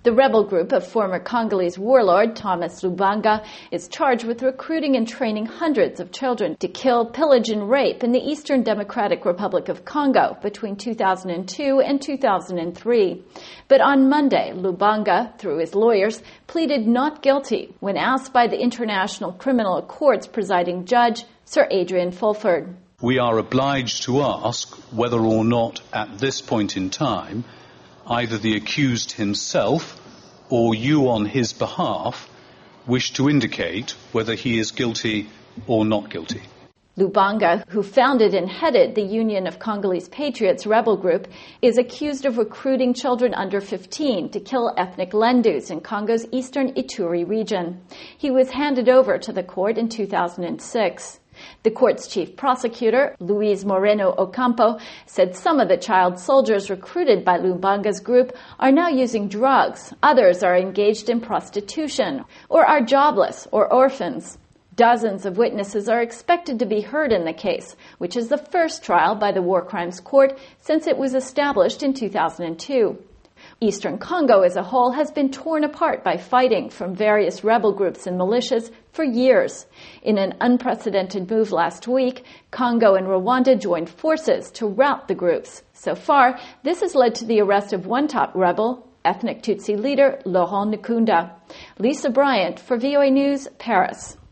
The rebel group of former Congolese warlord Thomas Lubanga is charged with recruiting and training hundreds of children to kill, pillage, and rape in the Eastern Democratic Republic of Congo between 2002 and 2003. But on Monday, Lubanga, through his lawyers, pleaded not guilty when asked by the International Criminal Court's presiding judge, Sir Adrian Fulford. We are obliged to ask whether or not, at this point in time, either the accused himself or you on his behalf wish to indicate whether he is guilty or not guilty. Lubanga, who founded and headed the Union of Congolese Patriots rebel group, is accused of recruiting children under 15 to kill ethnic Lendus in Congo's eastern Ituri region. He was handed over to the court in 2006. The court's chief prosecutor, Luis Moreno Ocampo, said some of the child soldiers recruited by Lubanga's group are now using drugs. Others are engaged in prostitution or are jobless or orphans. Dozens of witnesses are expected to be heard in the case, which is the first trial by the War Crimes Court since it was established in 2002. Eastern Congo as a whole has been torn apart by fighting from various rebel groups and militias for years. In an unprecedented move last week, Congo and Rwanda joined forces to rout the groups. So far, this has led to the arrest of one top rebel, ethnic Tutsi leader Laurent Nkunda. Lisa Bryant for VOA News, Paris.